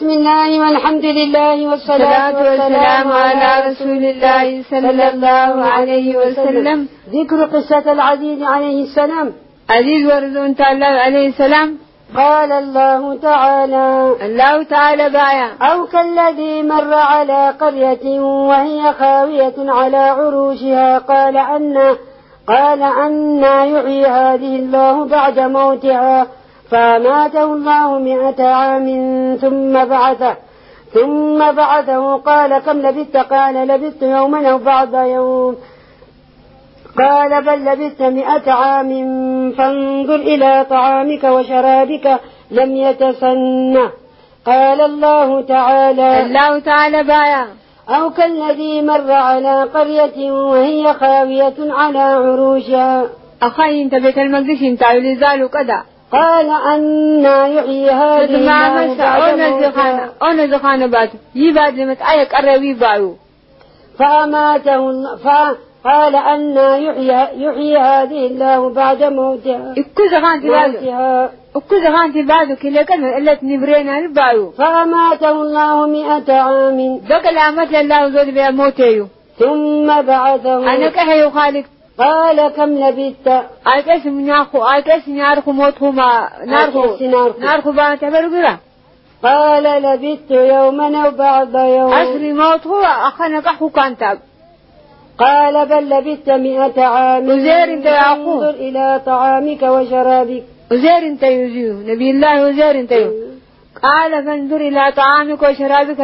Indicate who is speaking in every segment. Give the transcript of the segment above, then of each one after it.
Speaker 1: بسم الله والحمد لله والصلاة والسلام على رسول الله صلى الله عليه وسلم. ذكر قصة العزيز عليه السلام.
Speaker 2: عزيز ورزون تعالى عليه السلام.
Speaker 1: قال الله تعالى
Speaker 2: بايا
Speaker 1: أو كالذي مر على قرية وهي خاوية على عروشها قال أنى يحيي هذه الله بعد موتها فماته الله 100 عام ثم بعثه قال كم لبثت؟ قال لبثت يوما أو بعض يوم قال بل لبثت 100 عام فانظر إلى طعامك وشرابك لم يتسنه. قال الله تعالى
Speaker 2: بايا
Speaker 1: أو كالذي مر على قرية وهي خاوية على عروشها.
Speaker 2: أخي انت بيت المقدس انت عيولي زالو كذا.
Speaker 1: قال أنى يحيي هذه الله بعد موتها
Speaker 2: أنا زخانة باتو يباد لمت آيك أروي بايو
Speaker 1: فأماته الله قال أنى يحيي هذه الله بعد موتها.
Speaker 2: اكو زخانتي بادو كلا كلمة إلا تنبرينا البايو
Speaker 1: فأماته الله 100 عام
Speaker 2: بقى العامات لله زود بها موتيو
Speaker 1: ثم بعثه
Speaker 2: أنا كهيو خالق
Speaker 1: قال كم لبثت؟
Speaker 2: أكس نارخو موتهو ما نارخو بان تبرقرا.
Speaker 1: قال لبثت يوما أو بعض يوم
Speaker 2: أسري موتهو أخنا كحو كانتاب.
Speaker 1: قال بل لبثت 100 عام
Speaker 2: وزير انت يعقوب
Speaker 1: انظر إلى طعامك وشرابك.
Speaker 2: وزير انت يزيو نبي الله وزير انت قال فانظر إلى طعامك وشرابك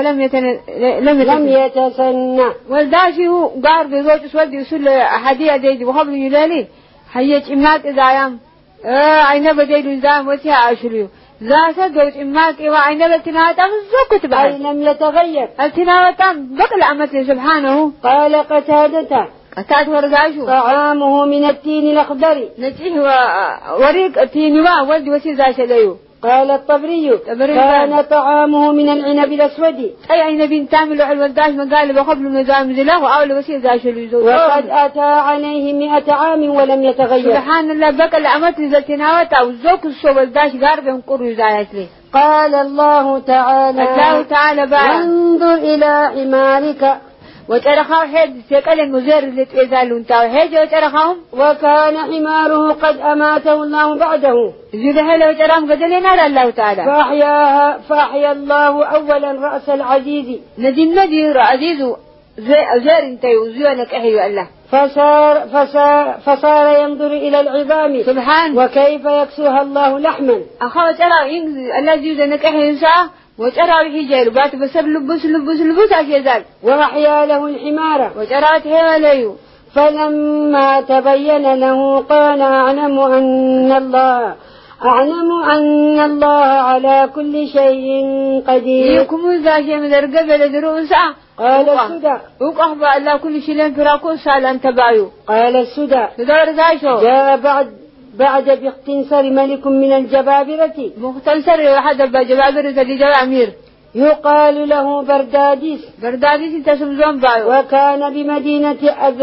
Speaker 2: لم
Speaker 1: يتسنى.
Speaker 2: والداشي هو قار بزوج سودي يسول حدية ديدي وخبر يلالي حيج إمات إذايام عينا بديدو إذايام وسيا عشريو زاسا دوج إمات إيوا عينا بتناوتام الزوكت بحي
Speaker 1: أي لم يتغير
Speaker 2: التناوتام بقل أمته سبحانه.
Speaker 1: قال قتادة
Speaker 2: ورقاشو
Speaker 1: طعامه من التين الأخضر
Speaker 2: نتيه وريق التين ولد وسي زاشا ليو.
Speaker 1: قال الطبري كان طعامه من العنب الأسود
Speaker 2: أي عنب تعمل على الوداش مقال بخبل النظام زلاه أول وسيء ذاش الوزود
Speaker 1: وقد أتى عليه 100 عام ولم يتغير.
Speaker 2: سبحان الله بك الأمت زلتناوت أو الزوك الشو والداش قارب ينقر زايت لي.
Speaker 1: قال الله تعالى وانظر إلى حمارك
Speaker 2: وترخاو حيد سيقل المزير اللي تقزالون تاو حيد وترخاهم
Speaker 1: وكان حماره قد أماته الله بعده
Speaker 2: زيد حيل وترام قدلنا الله تعالى
Speaker 1: فأحيا الله أولا رأس العزيز
Speaker 2: ندي عزيز زير انتيو زيونك أحيو الله
Speaker 1: فصار ينظر إلى العظام
Speaker 2: سبحان
Speaker 1: وكيف يكسوها الله لحما.
Speaker 2: أخوة ترى الذي زيونك أحيو ساعة وترى الحجار بات بسب لبس عشيزال
Speaker 1: وأحيا له الحمار
Speaker 2: وترى تهياليو
Speaker 1: فلما تبين له قال أعلم أن الله على كل شيء قدير.
Speaker 2: يكم ذا من الرقبة دروسا
Speaker 1: قال السدى
Speaker 2: وقف الله كل شيء لن فراكو سال أنت بايو.
Speaker 1: قال السدى جاء بعد باختصار ملك من الجبابرة
Speaker 2: مختصر واحد الجبابرة اللي جاء أمير
Speaker 1: يقال له برداديس
Speaker 2: تسمزون بايو
Speaker 1: وكان بمدينة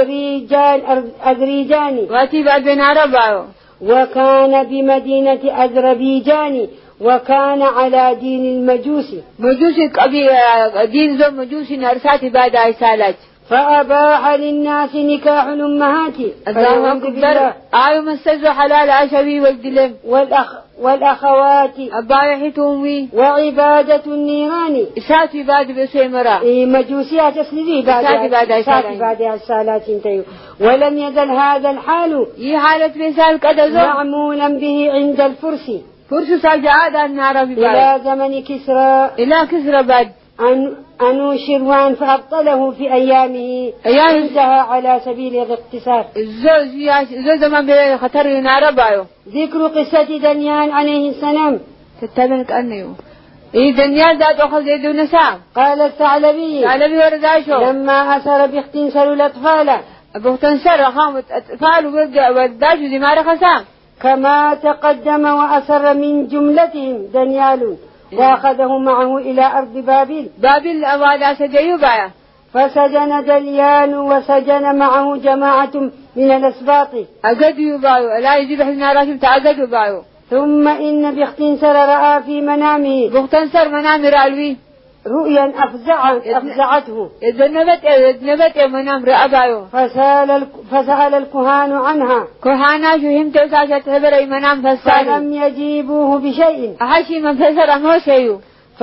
Speaker 1: أذريجان
Speaker 2: واتي بعد بين عرب بايو
Speaker 1: وكان بمدينة أذربيجان وكان على دين المجوسي
Speaker 2: دين زو مجوسي نرساتي بعد عيسالات
Speaker 1: فأباح للناس نكاح الأمهات.
Speaker 2: الله أكبر. مستزو حلال عشوي والدلم
Speaker 1: والأخوات
Speaker 2: أبايحتهم
Speaker 1: وعبادة النيران
Speaker 2: إسات عباد بسيمرا
Speaker 1: مجوسيات أسلذي بعد السالات انتهوا. ولم يزل هذا الحال
Speaker 2: حالة مثال كذا
Speaker 1: معمولا به عند الفرس
Speaker 2: سجعاد النار
Speaker 1: إلى زمن كسرى
Speaker 2: بعد
Speaker 1: أنوشروان فأبطله في أيامه انتهى على سبيل الاقتصار.
Speaker 2: زوز ما بخطر النار بايو.
Speaker 1: ذكر قصة دانيال عليه السلام
Speaker 2: تتبنك أنه دانيال ذات أخذ يدو نساء.
Speaker 1: قال الثعلبي
Speaker 2: ورداشو
Speaker 1: لما أثر باختنسر الأطفال
Speaker 2: باختنسر خامت أطفال ورداشو زي ما رخصا
Speaker 1: كما تقدم وأثر من جملتهم دانيال وأخذه معه إلى أرض بابل
Speaker 2: أوالا سجيو بايا
Speaker 1: فسجن دليان وسجن معه جماعة من الأسباط
Speaker 2: أقدوا بايو لا يجيب حسنا راشم تأقدوا بايو
Speaker 1: ثم إن باختنسر رأى في منامه
Speaker 2: باختنسر منام رألوي
Speaker 1: رؤيا أفزعته
Speaker 2: إذا نبت منام رأبايو
Speaker 1: فسأل الكهان عنها
Speaker 2: كهانا شو هم توسعة تبري منام فسأل
Speaker 1: فلم يجيبوه بشيء
Speaker 2: أحشي من فسر مو شيء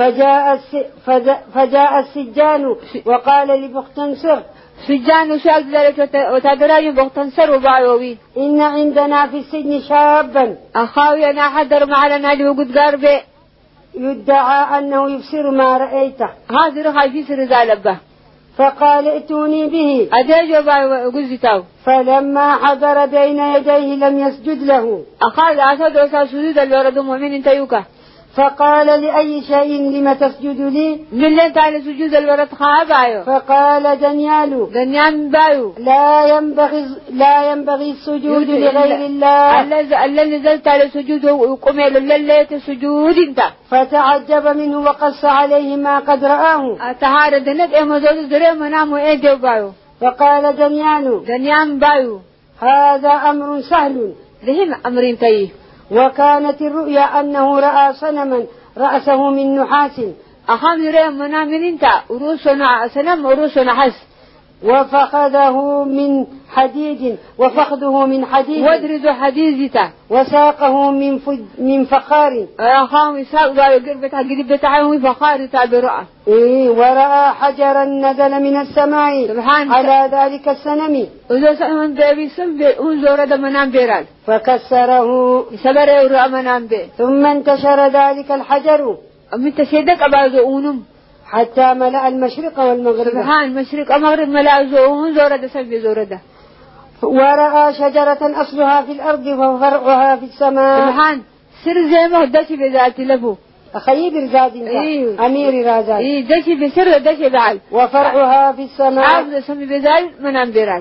Speaker 1: فجاء السجان وقال لبختنصر
Speaker 2: سجان سؤال ذلك وتدري بختنصر وبايوي
Speaker 1: إن عندنا في السجن شابا
Speaker 2: أخاوي أنا حضر معنا وقد قربي
Speaker 1: يدعى أنه يبصر ما رأيته
Speaker 2: هذا رخي في سر زالبه
Speaker 1: فقال ائتوني به
Speaker 2: أديجو بايو
Speaker 1: فلما حضر بين يديه لم يسجد له
Speaker 2: أخذ أسد وسا سجود الورد مؤمن انتيوكا
Speaker 1: فقال لأي شيء لم تسجد لي
Speaker 2: من لين تعالى سجود الورد خابايو
Speaker 1: فقال دنيان
Speaker 2: بايو
Speaker 1: لا ينبغي السجود لغير الله
Speaker 2: الذي نزلت على سجوده وقم لله سجود انت
Speaker 1: فتعجب منه وقص عليه ما قد رآه
Speaker 2: أتهارد نك امزود دري منامو ايدو بايو
Speaker 1: فقال
Speaker 2: دنيان بايو
Speaker 1: هذا أمر سهل
Speaker 2: ذهم أمرين تيه
Speaker 1: وكانت الرؤيا أنه رأى صنما رأسه من نحاس
Speaker 2: أخام يرى منامين انت أروسنا سنم أروسنا حس
Speaker 1: وفخذه من حديد
Speaker 2: ودرد حديدتا
Speaker 1: وساقه من فخار
Speaker 2: أخام يساق بايو قربتها قربتها فخار تابرأ
Speaker 1: ورأى حجرا نزل من السماء على ذلك السنم
Speaker 2: وذا سنم بيبي سنبي انزور دا منام بيرال
Speaker 1: فكسره
Speaker 2: سبره ورأى منام بي
Speaker 1: ثم انتشر ذلك الحجر
Speaker 2: أمي تشيدك أبازو أونم
Speaker 1: حتى ملأ المشرق والمغرب
Speaker 2: سبحان المشرق المغرب ملأ زور دا سنبي زور دا
Speaker 1: ورأى شجرة أصلها في الأرض وفرعها في السماء
Speaker 2: سبحان سر زي ما دشي بذات لفو
Speaker 1: خيب رزاد أمير رازاد
Speaker 2: دشي بسر دشي بعل
Speaker 1: وفرعها في السماء
Speaker 2: عبد سمي بذال منام بيرال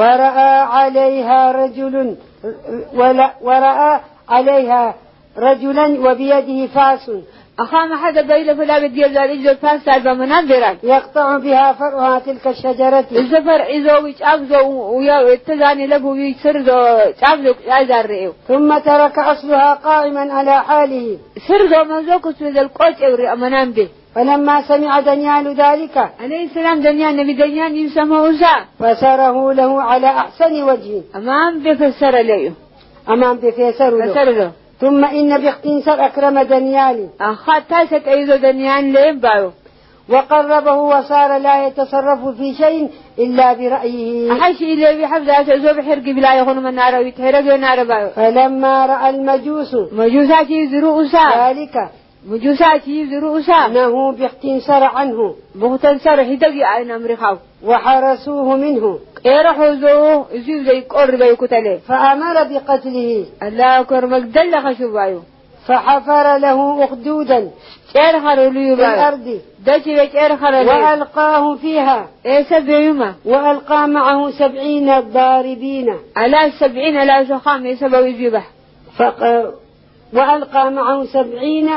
Speaker 1: ورأى عليها رجلا وبيده فاس
Speaker 2: أخام حدا بيله فلا بدي ذلك إذا فاس سالبا منام بيرال
Speaker 1: يقطع بها فرعها تلك الشجرة
Speaker 2: الزفر إذا ويتعبزو ويتزاني لبو ويسرزو تعبزو عزار رئيو
Speaker 1: ثم ترك أصلها قائما على حاله
Speaker 2: سرزو مزوكو سوز القوش أوري منام به
Speaker 1: فلما سمع دانيال ذلك
Speaker 2: عليه السلام دانيال نبي دانيال يسمى وزا
Speaker 1: فسره له على أحسن وجه
Speaker 2: أمام بفسر له
Speaker 1: ثم إن باختصار أكرم دانيال
Speaker 2: أخذ تاسك أيضا دانيال لين بايو
Speaker 1: وقربه وصار لا يتصرف في شيء إلا برأيه
Speaker 2: أحشي إليه بحفظة أزوب حرق بلا يخون من نار ويتحرق ونار بايو
Speaker 1: فلما رأى المجوس
Speaker 2: مجوسات يزروا أسا
Speaker 1: ذلك
Speaker 2: مجوسات يزروا أسا
Speaker 1: أنه باختصار عنه
Speaker 2: بختنصر هدقي عين أمريخاو
Speaker 1: وحرسوه منه
Speaker 2: إيرحوا زوه يزيو زي قرب يكتله
Speaker 1: فأمر بقتله
Speaker 2: الله أكبر مقدل خشو بايو
Speaker 1: فحفر له أخدودا
Speaker 2: في
Speaker 1: الأرض وألقاه فيها وألقى معه 70 ضاربين
Speaker 2: على 70 على زخام يسبوا يجيبه
Speaker 1: وألقى معه 70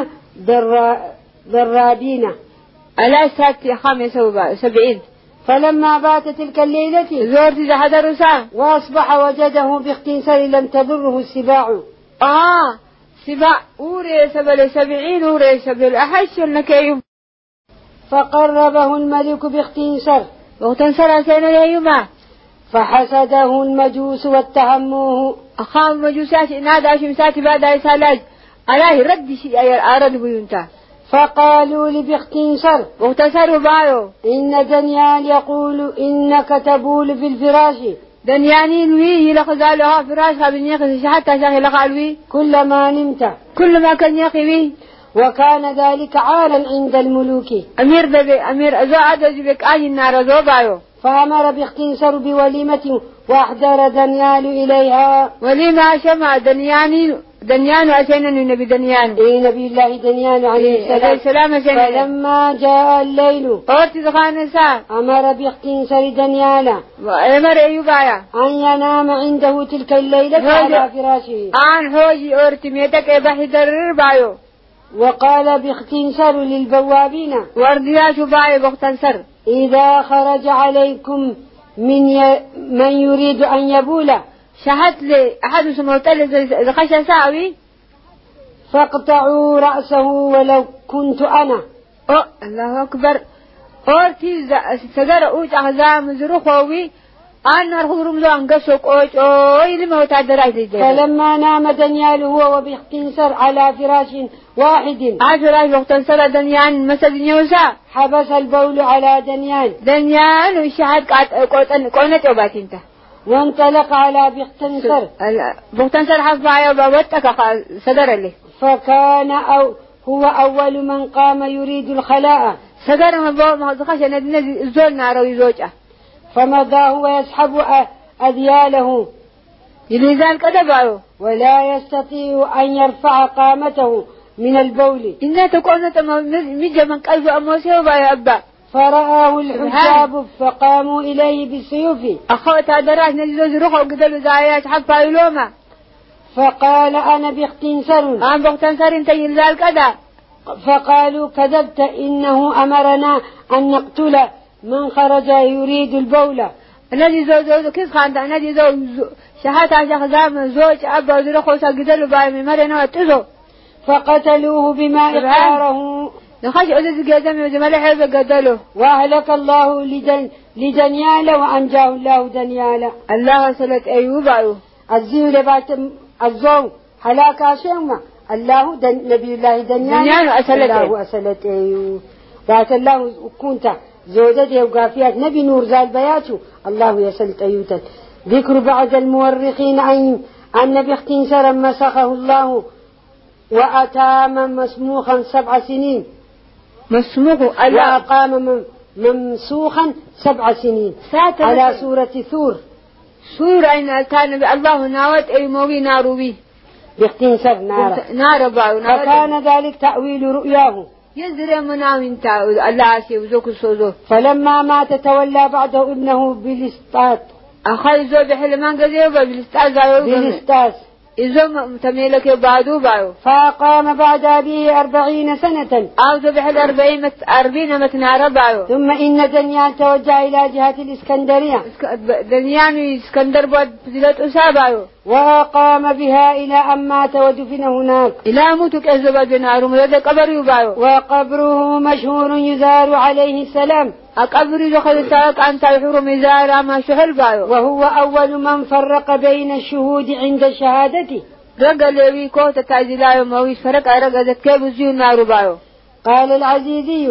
Speaker 1: ضرابين
Speaker 2: على 70.
Speaker 1: فلما بات تلك الليلة
Speaker 2: زورت إذا حضر ساعة
Speaker 1: وأصبح وجده باختصار لم تضره السباع
Speaker 2: سباع أوري سبل 70 أوري سبل أحش النكيم
Speaker 1: فقربه الملك باختصار
Speaker 2: واغتنصر سينا اليوم
Speaker 1: فحسده المجوس واتهموه
Speaker 2: أخام مجوسات نادى شمسات بعد إسالاج عليه رد شيء أرد بيونتا
Speaker 1: فقالوا لباختصار
Speaker 2: واغتنصروا بايو
Speaker 1: إن دانيال يقول إنك تبول في الفراش
Speaker 2: دنيانين ويه لخزالها فراشها بنيخس حتى شاخي لخالوي
Speaker 1: كلما نمت
Speaker 2: كل ما كان يخوي
Speaker 1: وكان ذلك عالا عند الملوك
Speaker 2: أمير أزوعد وجبك آي النار زوبايو
Speaker 1: فأمر باختصار بوليمة وأحضر دانيال إليها
Speaker 2: ولما شمع دنيان أتينا النبي دنيان
Speaker 1: نبي الله دنيان عليه السلام فلما جاء الليل أمر باختصار دانيال
Speaker 2: وأمر أيوبايا
Speaker 1: أن ينام عنده تلك الليلة على فراشه
Speaker 2: حوجي أورتميتك إباحي درر بايو
Speaker 1: وقال باختصار للبوابين
Speaker 2: واردياش بايو باختصار
Speaker 1: إذا خرج عليكم من يريد أن يبول
Speaker 2: شهدت لي أحد سموتل زخشة ساوي
Speaker 1: فاقطعوا رأسه ولو كنت أنا
Speaker 2: الله أكبر أورتي سجر أوج أخزام زرخوي أنا رخورم زان قصق أوي لما وتعدرات الجبل.
Speaker 1: فلما نام دانيال هو وباختصار على فراش واحد.
Speaker 2: فراش باختصار دانيال مسد نيوسا.
Speaker 1: حبس البول على
Speaker 2: دانيال وشهد قونة أباتينته.
Speaker 1: وانطلق على باختصار
Speaker 2: حفايا وبوتك سجر له.
Speaker 1: فكان هو أول من قام يريد الخلاء.
Speaker 2: سجر ما زخش ندي زول نارو يزوجه.
Speaker 1: فمضى هو يسحب أذياله
Speaker 2: لذلك أدبعه
Speaker 1: ولا يستطيع أن يرفع قامته من البول.
Speaker 2: إنها تكون مجا من قلب أموسيه وبايا أبا.
Speaker 1: فرآه الحجاب فقاموا إليه بالسيوف.
Speaker 2: أخوة دراج نجلوز روحه قدلوا زايات حفا يلوما.
Speaker 1: فقال أنا
Speaker 2: باختنصر انت يلذلك أدا.
Speaker 1: فقالوا كذبت إنه أمرنا أن نقتل من خرج يريد البول.
Speaker 2: الذي زوج كيف خانت الذي زوج شهادة شخزام زوج أبا وزير خوصة قدلوا باي من مرنا واتزو.
Speaker 1: فقتلوه بما إقراره.
Speaker 2: نخش أدز قدامي وزمال حيث قدلوا.
Speaker 1: وأهلك الله لدانيال وأنجاه الله دانيال.
Speaker 2: الله صلت أيوب
Speaker 1: الزيو لبات الزو حلاك أشيما الله نبي الله دانيال الله أسلت أيوب بات الله كنت زودته وقافيات نبي نور زال بياته الله يسلت أيوتا. ذكر بعض المورخين أن نبي اختنسر مسخه الله وأتام مسموخا 7 سنين. وأقام ممسوخا 7 سنين على سورة ثور.
Speaker 2: سورة إن كان الله ناوت أي موي ناروبي
Speaker 1: باختنسر
Speaker 2: نار باو.
Speaker 1: فكان ذلك تأويل رؤياه.
Speaker 2: يزرع مناوين تاود الله عسي وزوك الصوزو.
Speaker 1: فلما مات تولى بعده ابنه بلستات.
Speaker 2: أخي زو بحلمان قذيبا بلستاس إذا تميلك بعدو باو.
Speaker 1: فقام بعد أبيه 40 سنة.
Speaker 2: زو بحل 40 متنار باو.
Speaker 1: ثم إن دانيال توجه إلى جهة الإسكندرية.
Speaker 2: دانيال إسكندر بود بزلت أساباو.
Speaker 1: وقام بها إلى أن مات ودفن هناك.
Speaker 2: إلى موتك أزباد بنار ومدد قبر يباو.
Speaker 1: وقبره مشهور يزار عليه السلام.
Speaker 2: أقبر دخل ساق أن تحور مزار ما شهر باو.
Speaker 1: وهو أول من فرق بين الشهود عند شهادته.
Speaker 2: رجل يبي كوت تعزلا ومويس فرق رجل كيف زين نار باو.
Speaker 1: قال العزيزي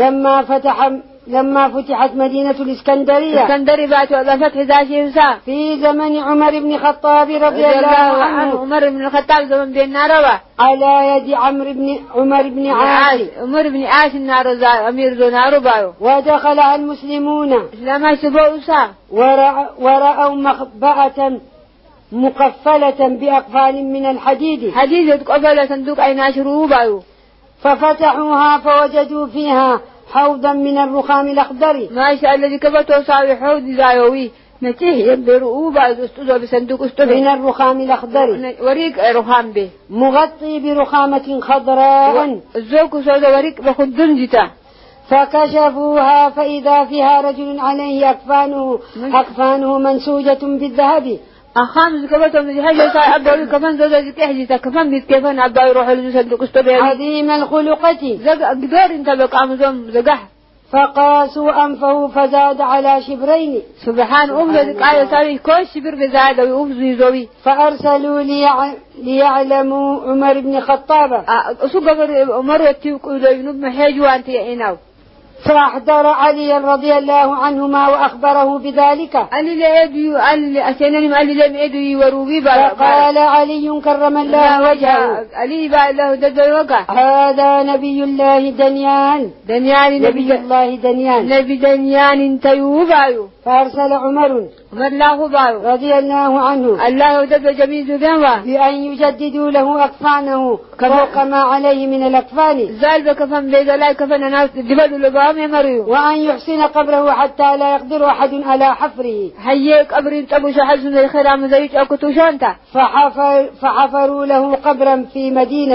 Speaker 1: لما فتحت مدينة الإسكندرية.
Speaker 2: اسكندرية بعد فتح ذاشينسا.
Speaker 1: في زمن عمر بن الخطاب رضي الله عنه.
Speaker 2: عمر بن الخطاب زمن بين ناروا.
Speaker 1: على يد عمر بن عاص.
Speaker 2: عمر بن عاص النار أمير ذو نار باو.
Speaker 1: ودخلها المسلمون.
Speaker 2: لما سبوسا.
Speaker 1: ورأوا مخبأة مقفلة بأقفال من الحديد.
Speaker 2: حديد قفل صندوق أي ناشروه باو.
Speaker 1: ففتحوها فوجدوا فيها حوضا من الرخام الأخضر.
Speaker 2: ما شاء الله كبتوا صاوي حوض زايوي نتيه يبرؤوا بعد استوى بصندوق
Speaker 1: من الرخام الأخضر.
Speaker 2: وريق رخام به
Speaker 1: مغطي برخامة خضراء.
Speaker 2: الزوق سودا وريق بخدن جتا.
Speaker 1: فكشفوها فإذا فيها رجل عليه أكفانه منسوجة بالذهب.
Speaker 2: أخام كبتوا من حاجة أبوي كمان زوجة كحجة كمان بيت كيفان أبوي يروح لصندوق استوى.
Speaker 1: عظيم الخلقة.
Speaker 2: قدر انت بقى عمزهم زقح.
Speaker 1: فقاسوا أنفه فزاد على 2 شبر.
Speaker 2: سبحان ذلك آية ساري كل شبر بزاد ويوفزي زوي.
Speaker 1: فأرسلوا ليعلموا عمر بن الخطاب.
Speaker 2: أسوق عمر وتيقول ابن محاج وأنت يعناو.
Speaker 1: فأحضر علي رضي الله عنهما وأخبره بذلك.
Speaker 2: قال لي أسينني قال لي لم أدري وروبي.
Speaker 1: فقال علي كرم الله وجهه.
Speaker 2: علي بقى الله دجوجه.
Speaker 1: هذا نبي الله دانيال. نبي الله دانيال.
Speaker 2: نبي دانيال تيوبايو.
Speaker 1: فأرسل عمر
Speaker 2: الله بايو
Speaker 1: رضي الله عنه
Speaker 2: الله دجو جميل ذنبه
Speaker 1: بأن يجددوا له أكفانه فوق ما عليه من الأكفان.
Speaker 2: زال بكفن بيد لا كفن ناس دبلوا لبام يمريو.
Speaker 1: وأن يحسن قبره حتى لا يقدر أحد على حفره.
Speaker 2: هيك قبر تبو شحذ من الخرام زيت أكتو شانتا.
Speaker 1: فحفروا له قبرا في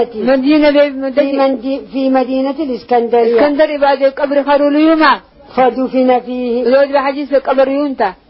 Speaker 1: مدينة الإسكندرية.
Speaker 2: اسكندرية بعد قبر خروليوما.
Speaker 1: فدفن فيه.
Speaker 2: زوج بحديث قبر يونتا.